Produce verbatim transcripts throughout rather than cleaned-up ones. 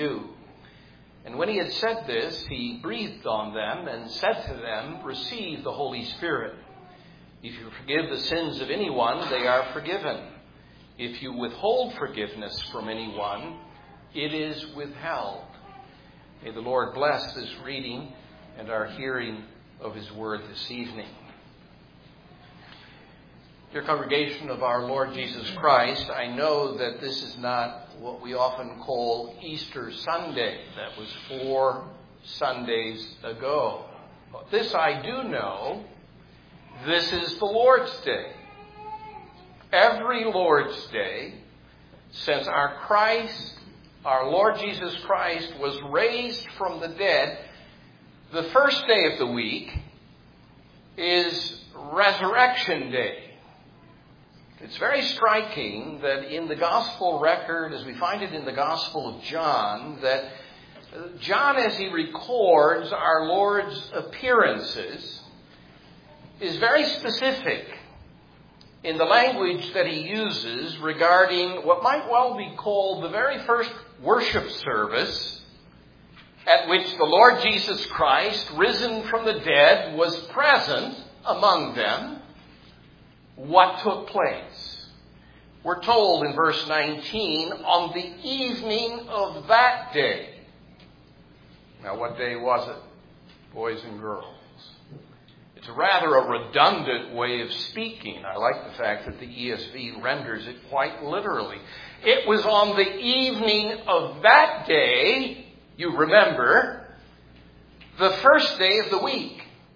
do. And when he had said this, he breathed on them and said to them, "Receive the Holy Spirit. If you forgive the sins of anyone, they are forgiven. If you withhold forgiveness from anyone, it is withheld." May the Lord bless this reading and our hearing of his word this evening. Dear congregation of our Lord Jesus Christ, I know that this is not what we often call Easter Sunday. That was four Sundays ago. But this I do know, this is the Lord's Day. Every Lord's Day, since our Christ, our Lord Jesus Christ, was raised from the dead, the first day of the week is Resurrection Day. It's very striking that in the gospel record, as we find it in the Gospel of John, that John, as he records our Lord's appearances, is very specific in the language that he uses regarding what might well be called the very first worship service at which the Lord Jesus Christ, risen from the dead, was present among them. What took place? We're told in verse nineteen, on the evening of that day. Now, what day was it, boys and girls? It's rather a redundant way of speaking. I like the fact that the E S V renders it quite literally. It was on the evening of that day, you remember, the first day of the week.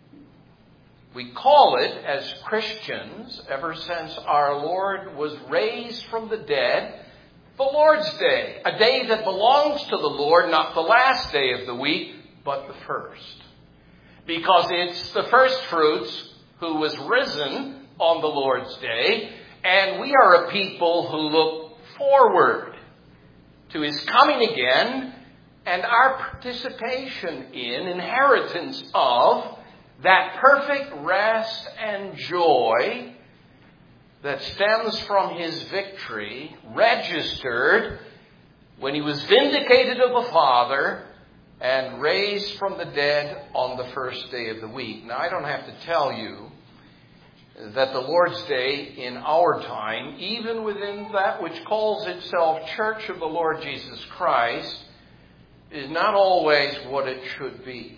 We call it, as Christians, ever since our Lord was raised from the dead, the Lord's Day. A day that belongs to the Lord, not the last day of the week, but the first. Because it's the first fruits who was risen on the Lord's Day, and we are a people who look forward to his coming again and our participation in, inheritance of, that perfect rest and joy that stems from his victory, registered when he was vindicated of the Father and raised from the dead on the first day of the week. Now, I don't have to tell you that the Lord's Day in our time, even within that which calls itself Church of the Lord Jesus Christ, is not always what it should be.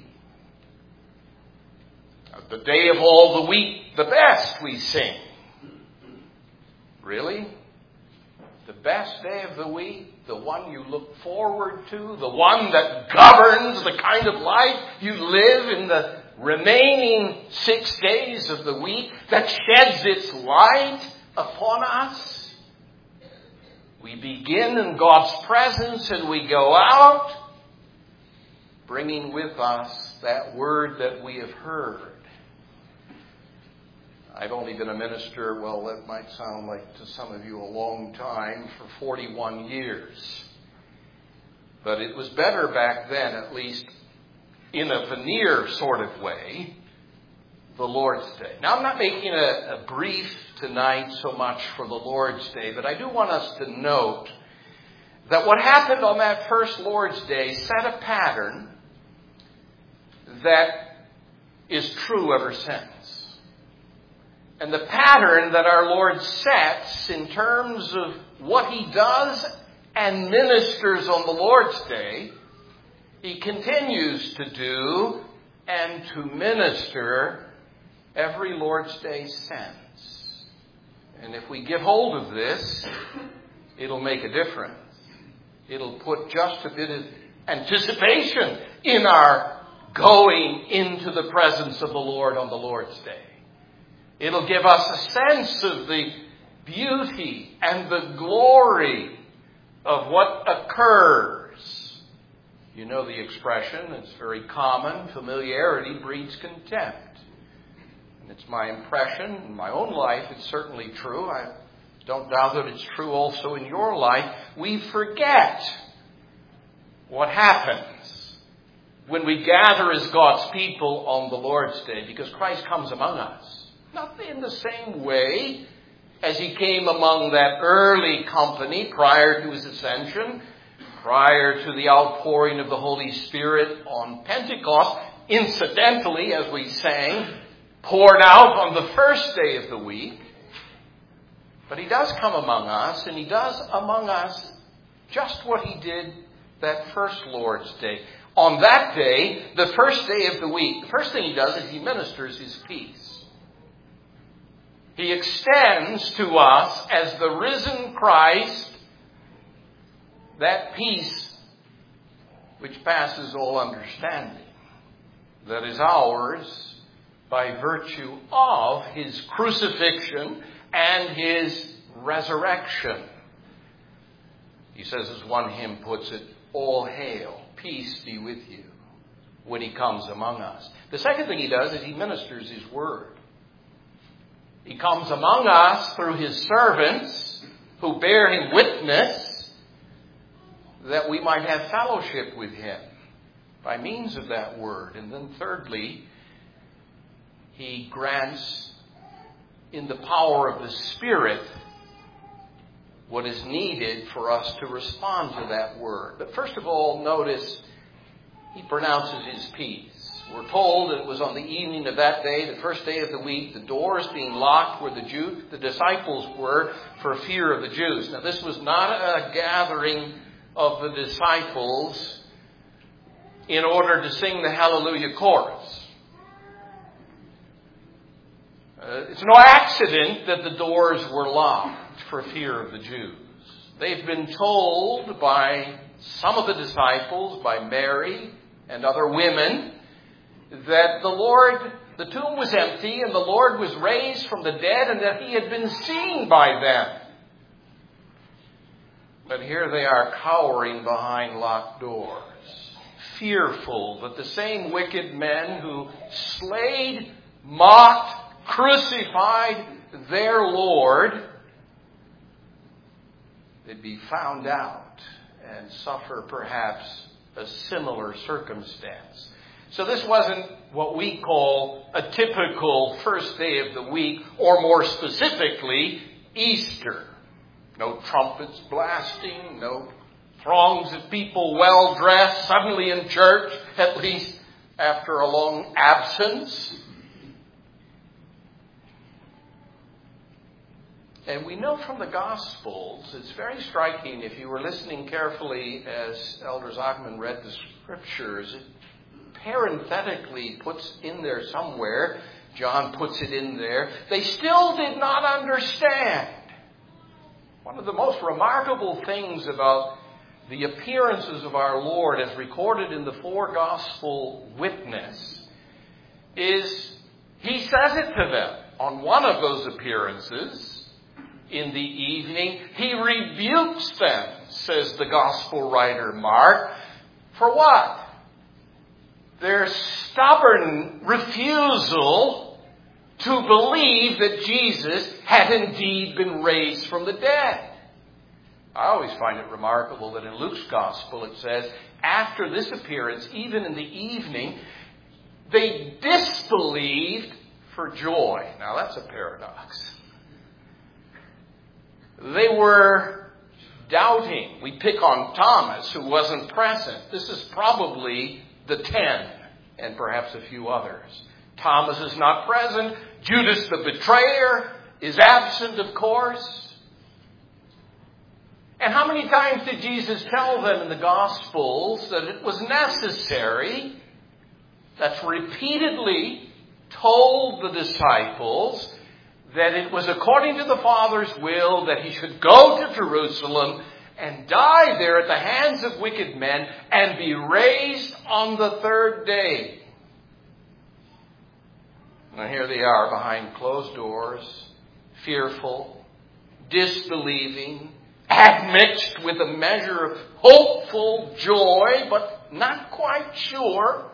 The day of all the week, the best, we sing. Really? The best day of the week, the one you look forward to, the one that governs the kind of life you live in the remaining six days of the week, that sheds its light upon us. We begin in God's presence and we go out, bringing with us that word that we have heard. I've only been a minister, well, that might sound like to some of you a long time, for forty-one years. But it was better back then, at least in a veneer sort of way, the Lord's Day. Now, I'm not making a, a brief tonight so much for the Lord's Day, but I do want us to note that what happened on that first Lord's Day set a pattern that is true ever since. And the pattern that our Lord sets in terms of what he does and ministers on the Lord's Day, he continues to do and to minister every Lord's Day since. And if we get hold of this, it'll make a difference. It'll put just a bit of anticipation in our going into the presence of the Lord on the Lord's Day. It'll give us a sense of the beauty and the glory of what occurs. You know the expression, it's very common, familiarity breeds contempt. And it's my impression, in my own life, it's certainly true. I don't doubt that it's true also in your life. We forget what happens when we gather as God's people on the Lord's Day, because Christ comes among us. Not in the same way as he came among that early company prior to his ascension. prior to the outpouring of the Holy Spirit on Pentecost, incidentally, as we sang, poured out on the first day of the week. But he does come among us, and he does among us just what he did that first Lord's Day. On that day, the first day of the week, the first thing he does is he ministers his peace. He extends to us, as the risen Christ, that peace which passes all understanding, that is ours by virtue of his crucifixion and his resurrection. He says, as one hymn puts it, all hail, peace be with you, when he comes among us. The second thing he does is he ministers his word. He comes among us through his servants who bear him witness that we might have fellowship with him by means of that word. And then thirdly, he grants in the power of the Spirit what is needed for us to respond to that word. But first of all, notice he pronounces his peace. We're told that it was on the evening of that day, the first day of the week, the doors being locked where the Jew, the disciples were for fear of the Jews. Now, this was not a gathering of the disciples in order to sing the Hallelujah chorus. Uh, it's no accident that the doors were locked for fear of the Jews. They've been told by some of the disciples, by Mary and other women, that the Lord, the tomb was empty and the Lord was raised from the dead and that he had been seen by them. But here they are cowering behind locked doors, fearful that the same wicked men who slayed, mocked, crucified their Lord, they'd be found out and suffer perhaps a similar circumstance. So this wasn't what we call a typical first day of the week, or more specifically, Easter. No trumpets blasting, no throngs of people well dressed, suddenly in church, at least after a long absence. And we know from the Gospels, it's very striking if you were listening carefully as Elder Zachman read the Scriptures, it parenthetically puts in there somewhere, John puts it in there, they still did not understand. One of the most remarkable things about the appearances of our Lord as recorded in the four Gospel witness is he says it to them on one of those appearances in the evening. He rebukes them, says the Gospel writer Mark, for what? Their stubborn refusal to believe that Jesus had indeed been raised from the dead. I always find it remarkable that in Luke's Gospel it says, after this appearance, even in the evening, they disbelieved for joy. Now that's a paradox. They were doubting. We pick on Thomas, who wasn't present. This is probably the ten, and perhaps a few others. Thomas is not present. Judas the betrayer is absent, of course. And how many times did Jesus tell them in the Gospels that it was necessary? That's repeatedly told the disciples that it was according to the Father's will that he should go to Jerusalem and die there at the hands of wicked men and be raised on the third day. Now here they are behind closed doors, fearful, disbelieving, admixed with a measure of hopeful joy, but not quite sure.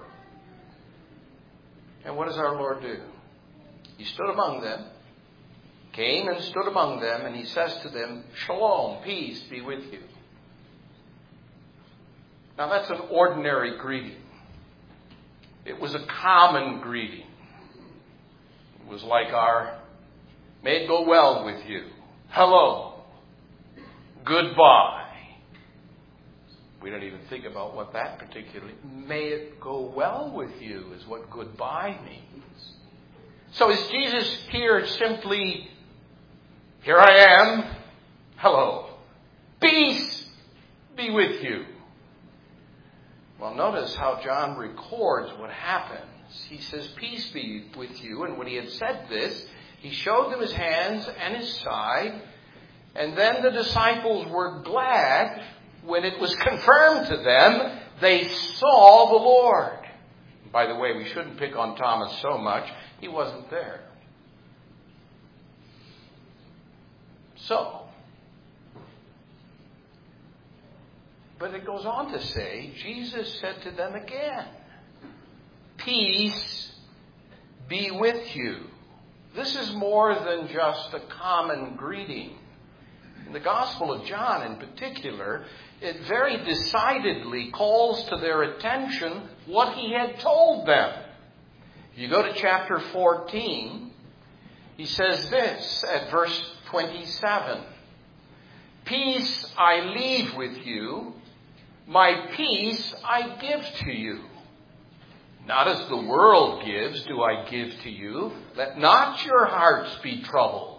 And what does our Lord do? He stood among them, came and stood among them, and he says to them, Shalom, peace be with you. Now that's an ordinary greeting. It was a common greeting. It was like our, may it go well with you. Hello. Goodbye. We don't even think about what that particularly. May it go well with you is what goodbye means. So is Jesus here simply, here I am, hello, peace be with you? Well, notice how John records what happens. He says, peace be with you. And when he had said this, he showed them his hands and his side. And then the disciples were glad when it was confirmed to them they saw the Lord. By the way, we shouldn't pick on Thomas so much. He wasn't there. So, but it goes on to say, Jesus said to them again, peace be with you. This is more than just a common greeting. In the Gospel of John in particular, it very decidedly calls to their attention what he had told them. If you go to chapter fourteen, he says this at verse twenty-seven. Peace I leave with you, my peace I give to you. Not as the world gives do I give to you. Let not your hearts be troubled.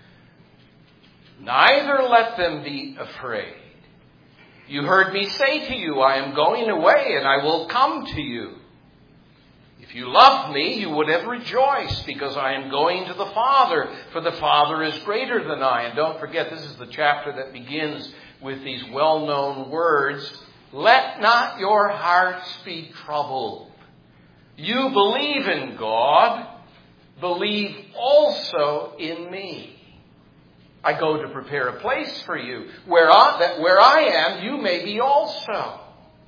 Neither let them be afraid. You heard me say to you, I am going away and I will come to you. If you loved me, you would have rejoiced because I am going to the Father, for the Father is greater than I. And don't forget, this is the chapter that begins with these well-known words. Let not your hearts be troubled. You believe in God, believe also in me. I go to prepare a place for you, where I, that where I am, you may be also.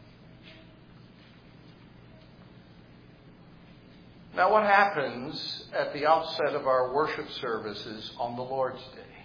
Now, what happens at the outset of our worship services on the Lord's Day?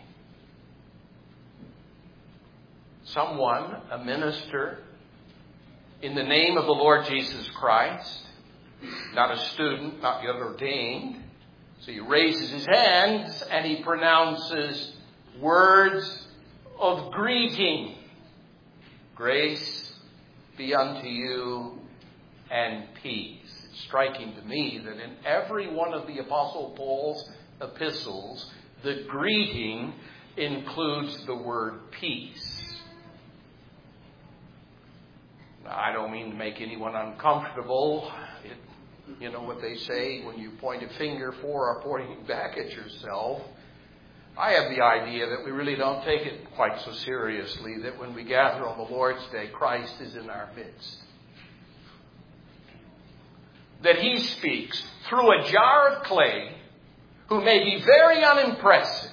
Someone, a minister, in the name of the Lord Jesus Christ, not a student, not yet ordained, so he raises his hands and he pronounces words of greeting. Grace be unto you and peace. It's striking to me that in every one of the Apostle Paul's epistles, the greeting includes the word peace. Now, I don't mean to make anyone uncomfortable. It, you know what they say, when you point a finger for or pointing back at yourself. I have the idea that we really don't take it quite so seriously, that when we gather on the Lord's Day, Christ is in our midst. That he speaks through a jar of clay who may be very unimpressive.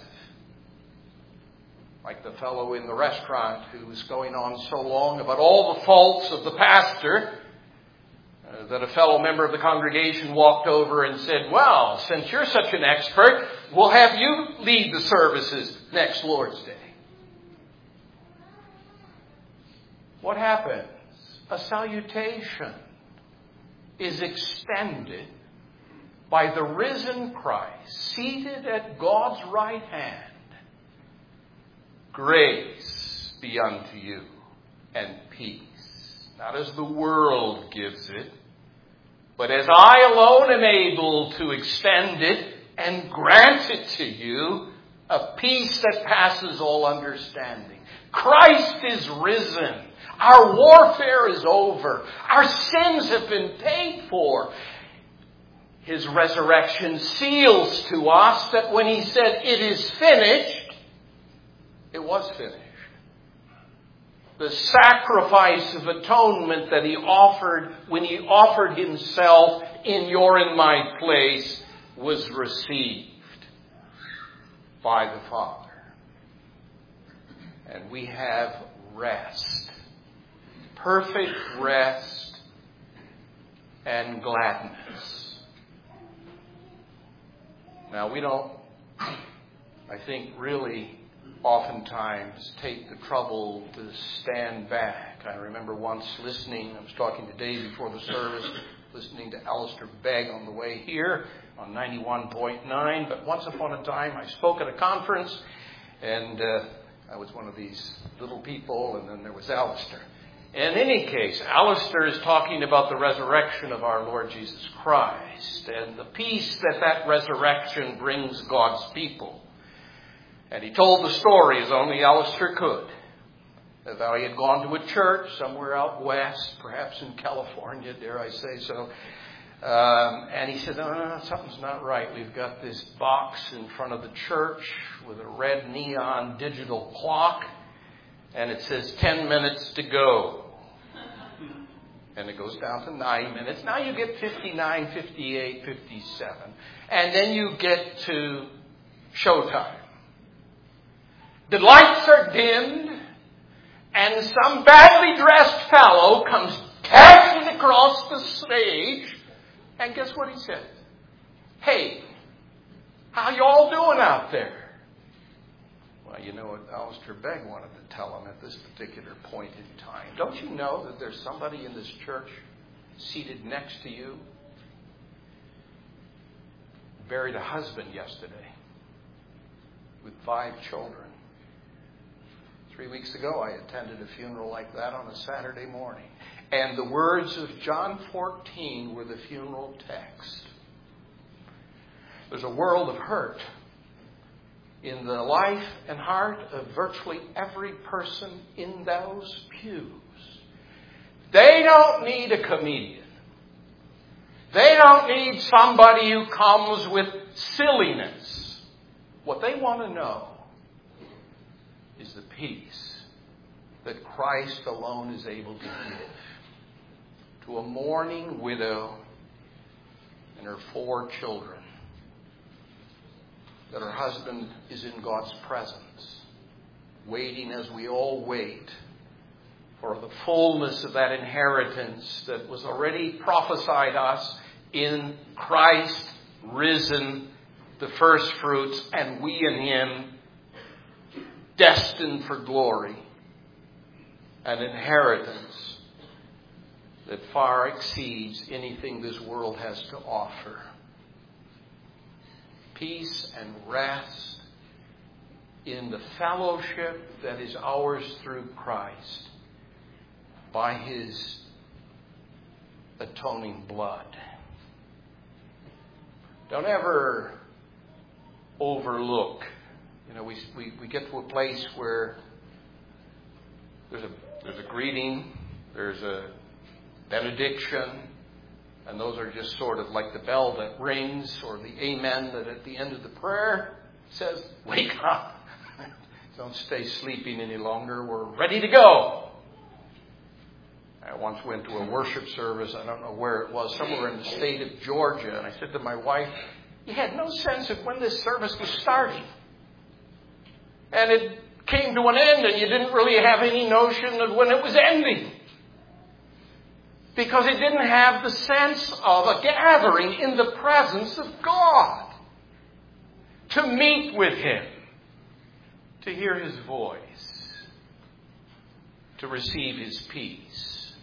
Like the fellow in the restaurant who was going on so long about all the faults of the pastor uh, that a fellow member of the congregation walked over and said, well, since you're such an expert, we'll have you lead the services next Lord's Day. What happens? A salutation is extended by the risen Christ, seated at God's right hand. Grace be unto you and peace. Not as the world gives it, but as I alone am able to extend it and grant it to you, a peace that passes all understanding. Christ is risen. Our warfare is over. Our sins have been paid for. His resurrection seals to us that when he said, it is finished, it was finished. The sacrifice of atonement that he offered when he offered himself in your and my place was received by the Father. And we have rest. Perfect rest and gladness. Now, we don't, I think, really oftentimes take the trouble to stand back. I remember once listening, I was talking to Dave before the service, listening to Alistair Begg on the way here on ninety-one point nine. But once upon a time, I spoke at a conference, and uh, I was one of these little people, and then there was Alistair. In any case, Alistair is talking about the resurrection of our Lord Jesus Christ and the peace that that resurrection brings God's people. And he told the story as only Alistair could. As though he had gone to a church somewhere out west, perhaps in California, dare I say so. Um, and he said, no, no, no, something's not right. We've got this box in front of the church with a red neon digital clock. And it says ten minutes to go. And it goes down to nine minutes. Now you get fifty-nine, fifty-eight, fifty-seven. And then you get to showtime. The lights are dimmed. And some badly dressed fellow comes dashing across the stage. And guess what he says? Hey, how you all doing out there? Well, you know what Alistair Begg wanted to tell him at this particular point in time. Don't you know that there's somebody in this church seated next to you? Buried a husband yesterday with five children. Three weeks ago, I attended a funeral like that on a Saturday morning. And the words of John fourteen were the funeral text. There's a world of hurt in the life and heart of virtually every person in those pews. They don't need a comedian. They don't need somebody who comes with silliness. What they want to know is the peace that Christ alone is able to give to a mourning widow and her four children. That her husband is in God's presence, waiting as we all wait for the fullness of that inheritance that was already prophesied us in Christ risen, the first fruits, and we in Him destined for glory, an inheritance that far exceeds anything this world has to offer. Peace and rest in the fellowship that is ours through Christ by His atoning blood. Don't ever overlook. You know, we, we, we get to a place where there's a there's a greeting, there's a benediction, and those are just sort of like the bell that rings or the amen that at the end of the prayer says, wake up. Don't stay sleeping any longer. We're ready to go. I once went to a worship service. I don't know where it was, somewhere in the state of Georgia. And I said to my wife, you had no sense of when this service was starting. And it came to an end and you didn't really have any notion of when it was ending. Because it didn't have the sense of a gathering in the presence of God. To meet with Him. To hear His voice. To receive His peace.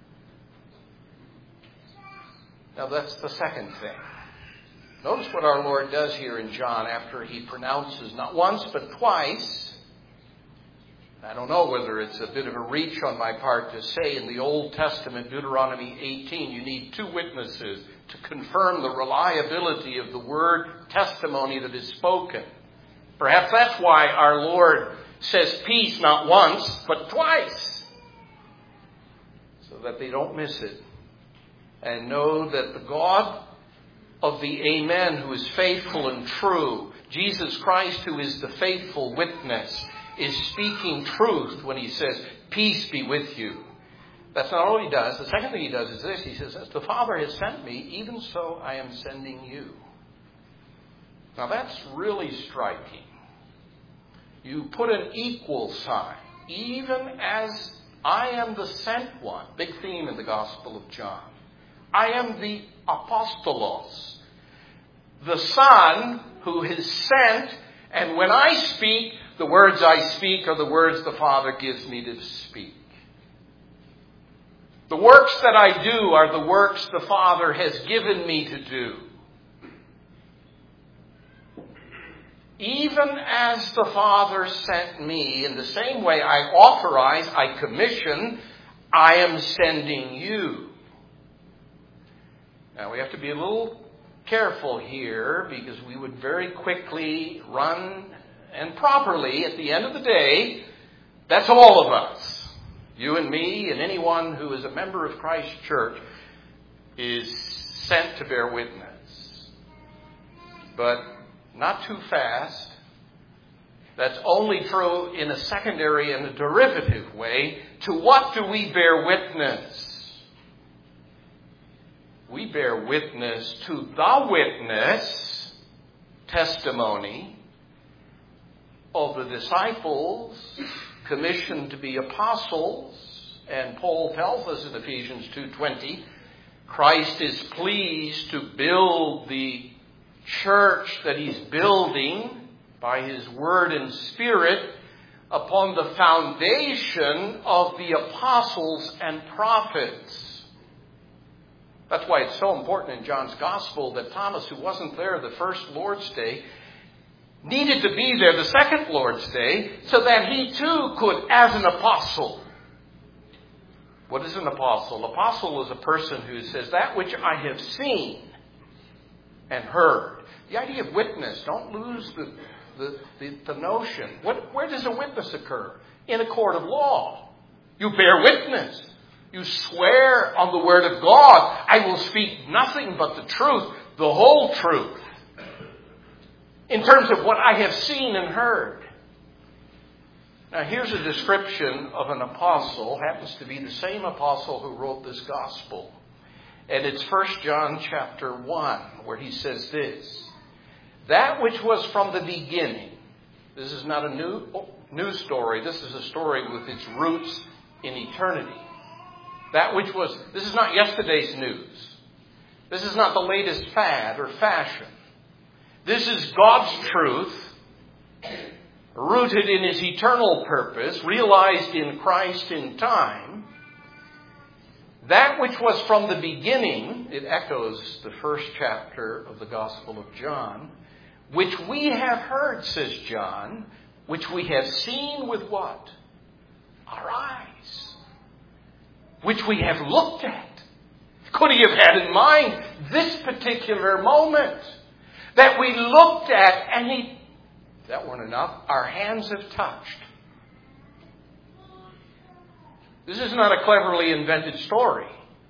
Now that's the second thing. Notice what our Lord does here in John after He pronounces not once but twice. I don't know whether it's a bit of a reach on my part to say in the Old Testament, Deuteronomy eighteen, you need two witnesses to confirm the reliability of the word testimony that is spoken. Perhaps that's why our Lord says peace not once, but twice. So that they don't miss it. And know that the God of the Amen, who is faithful and true, Jesus Christ, who is the faithful witness, is speaking truth when He says, peace be with you. That's not all He does. The second thing He does is this. He says, as the Father has sent me, even so I am sending you. Now that's really striking. You put an equal sign. Even as I am the sent one. Big theme in the Gospel of John. I am the apostolos. The Son who is sent. And when I speak, the words I speak are the words the Father gives me to speak. The works that I do are the works the Father has given me to do. Even as the Father sent me, in the same way I authorize, I commission, I am sending you. Now we have to be a little careful here because we would very quickly run, and properly at the end of the day, that's all of us. You and me and anyone who is a member of Christ's church is sent to bear witness. But not too fast. That's only true in a secondary and a derivative way. To what do we bear witness? We bear witness to the witness, testimony, of the disciples commissioned to be apostles. And Paul tells us in Ephesians two twenty, Christ is pleased to build the church that he's building by his word and spirit upon the foundation of the apostles and prophets. That's why it's so important in John's Gospel that Thomas, who wasn't there the first Lord's Day, needed to be there the second Lord's Day so that he too could, as an apostle. What is an apostle? Apostle is a person who says, that which I have seen and heard. The idea of witness, don't lose the, the, the, the notion. What, where does a witness occur? In a court of law. You bear witness. You swear on the word of God, I will speak nothing but the truth, the whole truth, in terms of what I have seen and heard. Now here's a description of an apostle, happens to be the same apostle who wrote this gospel. And it's First John chapter one, where he says this, that which was from the beginning. This is not a new, new story. This is a story with its roots in eternity. That which was, this is not yesterday's news. This is not the latest fad or fashion. This is God's truth, rooted in his eternal purpose, realized in Christ in time. That which was from the beginning, it echoes the first chapter of the Gospel of John, which we have heard, says John, which we have seen with what? Our eyes. Which we have looked at. Could he have had in mind this particular moment that we looked at and he, if that weren't enough, our hands have touched. This is not a cleverly invented story.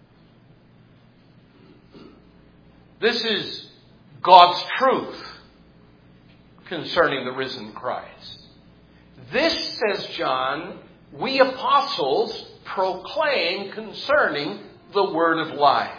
This is God's truth concerning the risen Christ. This, says John, we apostles proclaim concerning the word of life.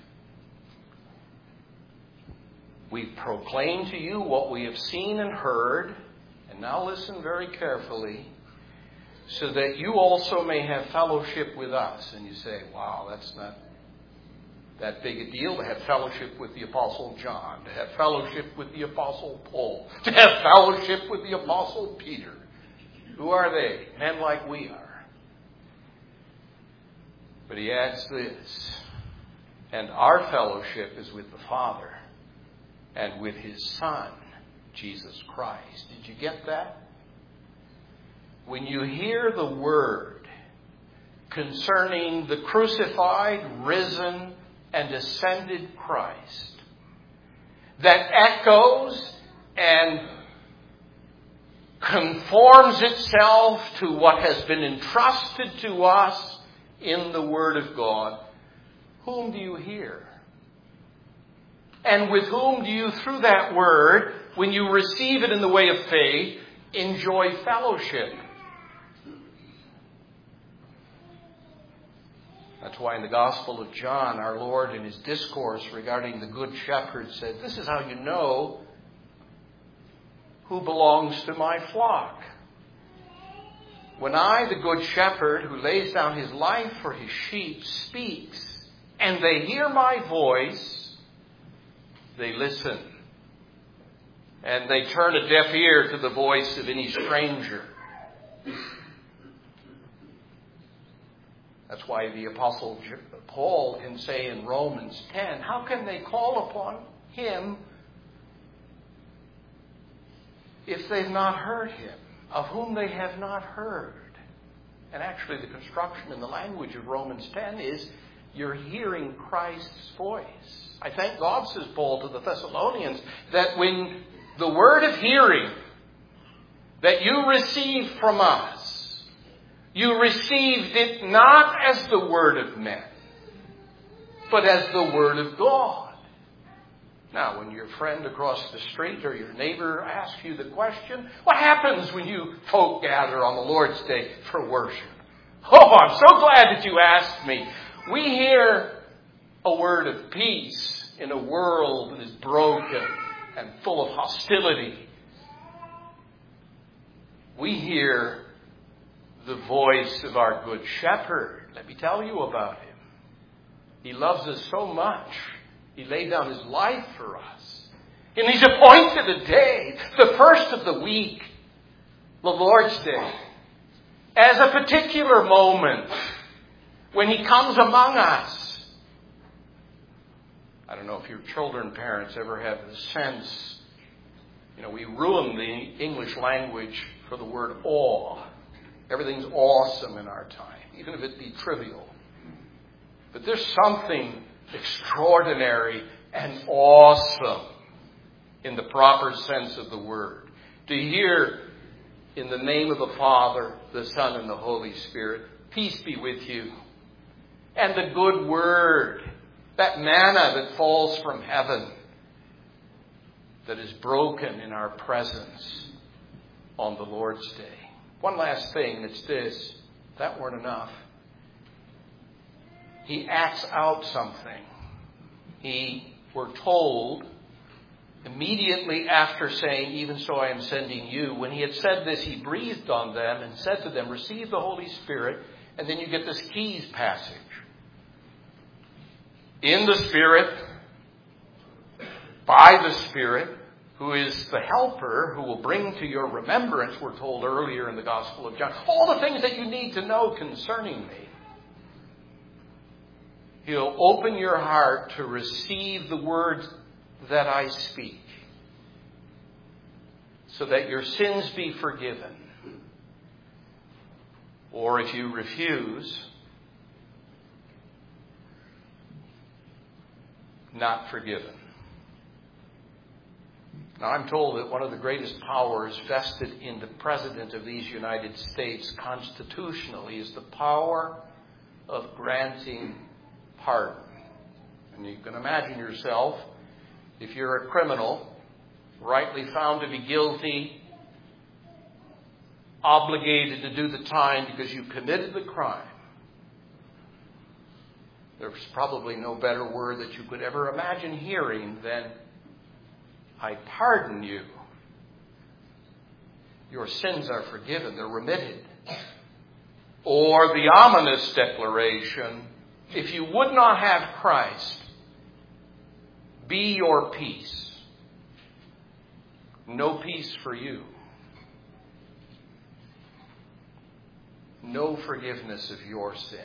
We proclaim to you what we have seen and heard, and now listen very carefully, so that you also may have fellowship with us. And you say, wow, that's not that big a deal to have fellowship with the Apostle John, to have fellowship with the Apostle Paul, to have fellowship with the Apostle Peter. Who are they? Men like we are. But he adds this, and our fellowship is with the Father and with his Son, Jesus Christ. Did you get that? When you hear the word concerning the crucified, risen, and ascended Christ, that echoes and conforms itself to what has been entrusted to us in the Word of God, whom do you hear? And with whom do you, through that Word, when you receive it in the way of faith, enjoy fellowship? That's why in the Gospel of John, our Lord in his discourse regarding the Good Shepherd said, this is how you know who belongs to my flock. When I, the Good Shepherd, who lays down his life for his sheep, speaks, and they hear my voice, they listen. And they turn a deaf ear to the voice of any stranger. That's why the Apostle Paul can say in Romans ten, how can they call upon him if they've not heard him, of whom they have not heard? And actually the construction in the language of Romans ten is you're hearing Christ's voice. I thank God, says Paul to the Thessalonians, that when the word of hearing that you received from us, you received it not as the word of men, but as the word of God. Now, when your friend across the street or your neighbor asks you the question, what happens when you folk gather on the Lord's Day for worship? Oh, I'm so glad that you asked me. We hear a word of peace in a world that is broken and full of hostility. We hear the voice of our good shepherd. Let me tell you about him. He loves us so much. He laid down his life for us. And he's appointed a day, the first of the week, the Lord's Day, as a particular moment when he comes among us. I don't know if your children parents ever have the sense, you know, we ruin the English language for the word awe. Everything's awesome in our time, even if it be trivial. But there's something extraordinary and awesome in the proper sense of the word. To hear in the name of the Father, the Son, and the Holy Spirit, peace be with you. And the good word, that manna that falls from heaven, that is broken in our presence on the Lord's Day. One last thing, it's this. If that weren't enough, he acts out something. He, we're told, immediately after saying, even so I am sending you, when he had said this, he breathed on them and said to them, receive the Holy Spirit. And then you get this keys passage. In the Spirit, by the Spirit, who is the helper, who will bring to your remembrance, we're told earlier in the Gospel of John, all the things that you need to know concerning me. He'll open your heart to receive the words that I speak, so that your sins be forgiven. Or if you refuse, not forgiven. Now, I'm told that one of the greatest powers vested in the President of these United States constitutionally is the power of granting pardon. And you can imagine yourself, if you're a criminal, rightly found to be guilty, obligated to do the time because you committed the crime. There's probably no better word that you could ever imagine hearing than, I pardon you. Your sins are forgiven, they're remitted. Or the ominous declaration, if you would not have Christ be your peace, no peace for you. No forgiveness of your sins.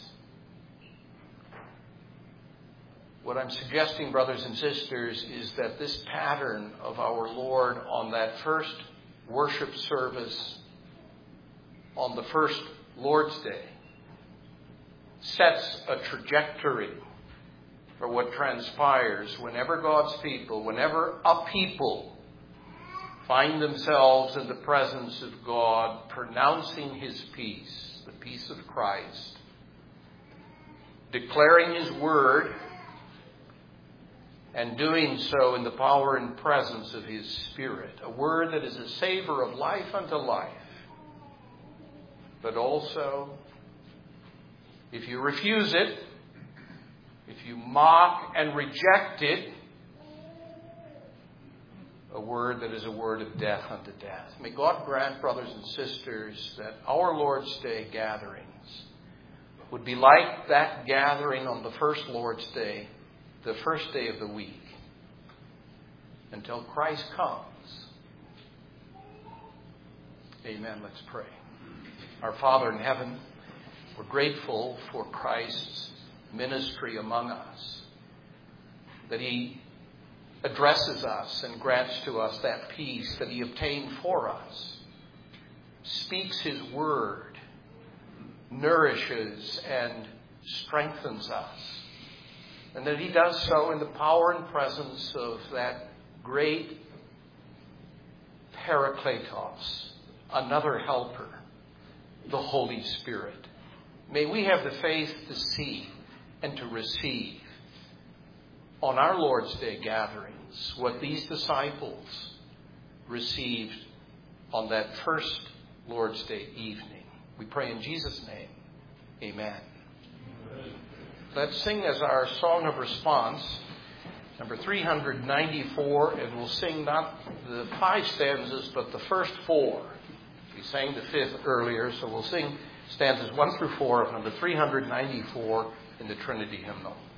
What I'm suggesting, brothers and sisters, is that this pattern of our Lord on that first worship service, on the first Lord's Day, sets a trajectory for what transpires whenever God's people, whenever a people find themselves in the presence of God, pronouncing his peace, the peace of Christ, declaring his word, and doing so in the power and presence of his Spirit. A word that is a savor of life unto life. But also, if you refuse it, if you mock and reject it, a word that is a word of death unto death. May God grant, brothers and sisters, that our Lord's Day gatherings would be like that gathering on the first Lord's Day, the first day of the week, until Christ comes. Amen. Let's pray. Our Father in heaven, we're grateful for Christ's ministry among us, that he addresses us and grants to us that peace that he obtained for us, speaks his word, nourishes and strengthens us. And that he does so in the power and presence of that great Parakletos, another helper, the Holy Spirit. May we have the faith to see and to receive on our Lord's Day gatherings what these disciples received on that first Lord's Day evening. We pray in Jesus' name. Amen. Amen. Let's sing as our song of response, number three hundred ninety-four, and we'll sing not the five stanzas, but the first four. We sang the fifth earlier, so we'll sing stanzas one through four of number three hundred ninety-four in the Trinity Hymnal.